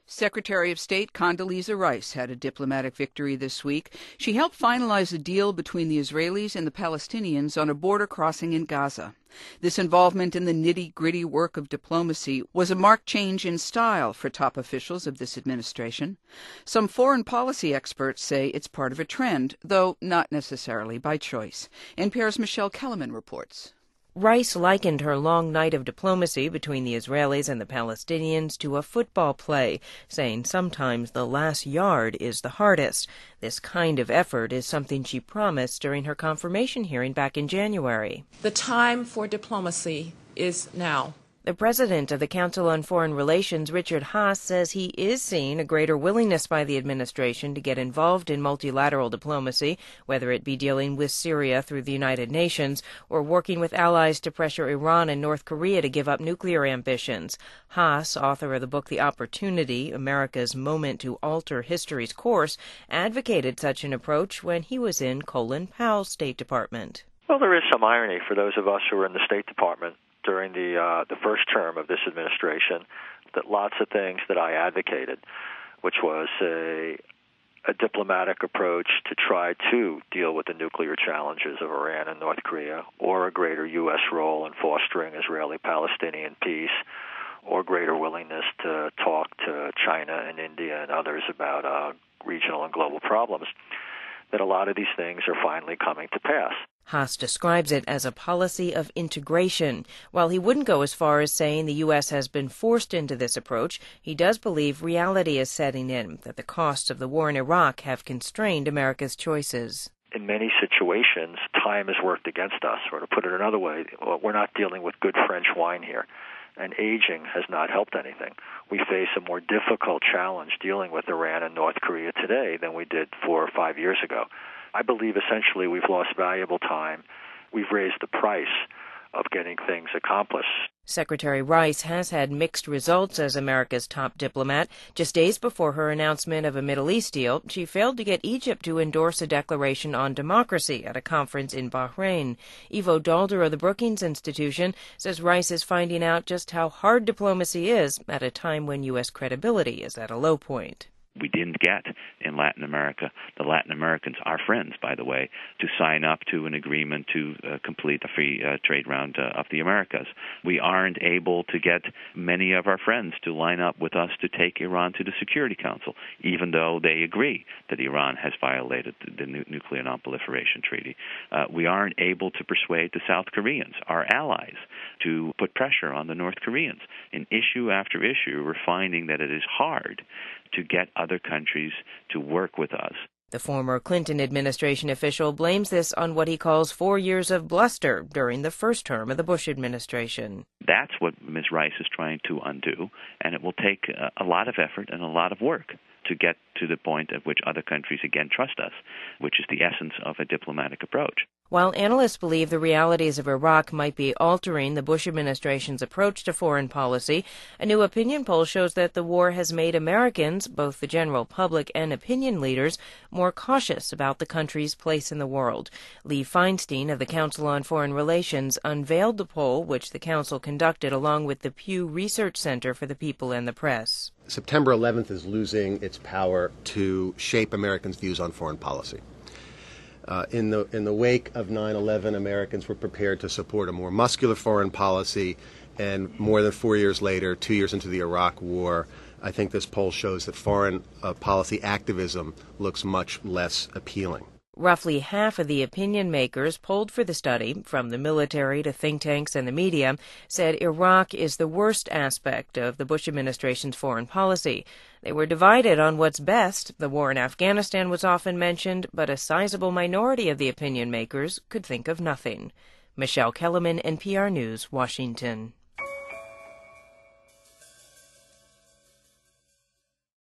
Secretary of State Condoleezza Rice had a diplomatic victory this week. She helped finalize a deal between the Israelis and the Palestinians on a border crossing in Gaza. This involvement in the nitty-gritty work of diplomacy was a marked change in style for top officials of this administration. Some foreign policy experts say it's part of a trend, though not necessarily by choice. NPR's Michelle Kellerman reports. Rice likened her long night of diplomacy between the Israelis and the Palestinians to a football play, saying sometimes the last yard is the hardest. This kind of effort is something she promised during her confirmation hearing back in January. The time for diplomacy is now. The president of the Council on Foreign Relations, Richard Haass, says he is seeing a greater willingness by the administration to get involved in multilateral diplomacy, whether it be dealing with Syria through the United Nations or working with allies to pressure Iran and North Korea to give up nuclear ambitions. Haass, author of the book The Opportunity, America's Moment to Alter History's Course, advocated such an approach when he was in Colin Powell's State Department. Well, there is some irony for those of us who were in the State Department during the first term of this administration, that lots of things that I advocated, which was a diplomatic approach to try to deal with the nuclear challenges of Iran and North Korea, or a greater U.S. role in fostering Israeli-Palestinian peace, or greater willingness to talk to China and India and others about regional and global problems, that a lot of these things are finally coming to pass. Haass describes it as a policy of integration. While he wouldn't go as far as saying the U.S. has been forced into this approach, he does believe reality is setting in, that the costs of the war in Iraq have constrained America's choices. In many situations, time has worked against us, or to put it another way, we're not dealing with good French wine here, and aging has not helped anything. We face a more difficult challenge dealing with Iran and North Korea today than we did 4 or 5 years ago. I believe essentially we've lost valuable time. We've raised the price of getting things accomplished. Secretary Rice has had mixed results as America's top diplomat. Just days before her announcement of a Middle East deal, she failed to get Egypt to endorse a declaration on democracy at a conference in Bahrain. Ivo Dalder of the Brookings Institution says Rice is finding out just how hard diplomacy is at a time when U.S. credibility is at a low point. We didn't get in Latin America, the Latin Americans, our friends, by the way, to sign up to an agreement to complete the free trade round of the Americas. We aren't able to get many of our friends to line up with us to take Iran to the Security Council, even though they agree that Iran has violated the Nuclear Non-Proliferation Treaty. We aren't able to persuade the South Koreans, our allies, to put pressure on the North Koreans. In issue after issue, we're finding that it is hard to get other countries to work with us. The former Clinton administration official blames this on what he calls 4 years of bluster during the first term of the Bush administration. That's what Ms. Rice is trying to undo, and it will take a lot of effort and a lot of work to get to the point at which other countries again trust us, which is the essence of a diplomatic approach. While analysts believe the realities of Iraq might be altering the Bush administration's approach to foreign policy, a new opinion poll shows that the war has made Americans, both the general public and opinion leaders, more cautious about the country's place in the world. Lee Feinstein of the Council on Foreign Relations unveiled the poll, which the council conducted along with the Pew Research Center for the People and the Press. September 11th is losing its power to shape Americans' views on foreign policy. In the wake of 9/11, Americans were prepared to support a more muscular foreign policy, and more than 4 years later, 2 years into the Iraq War, I think this poll shows that foreign policy activism looks much less appealing. Roughly half of the opinion makers polled for the study, from the military to think tanks and the media, said Iraq is the worst aspect of the Bush administration's foreign policy. They were divided on what's best. The war in Afghanistan was often mentioned, but a sizable minority of the opinion makers could think of nothing. Michelle Kellerman, NPR News, Washington.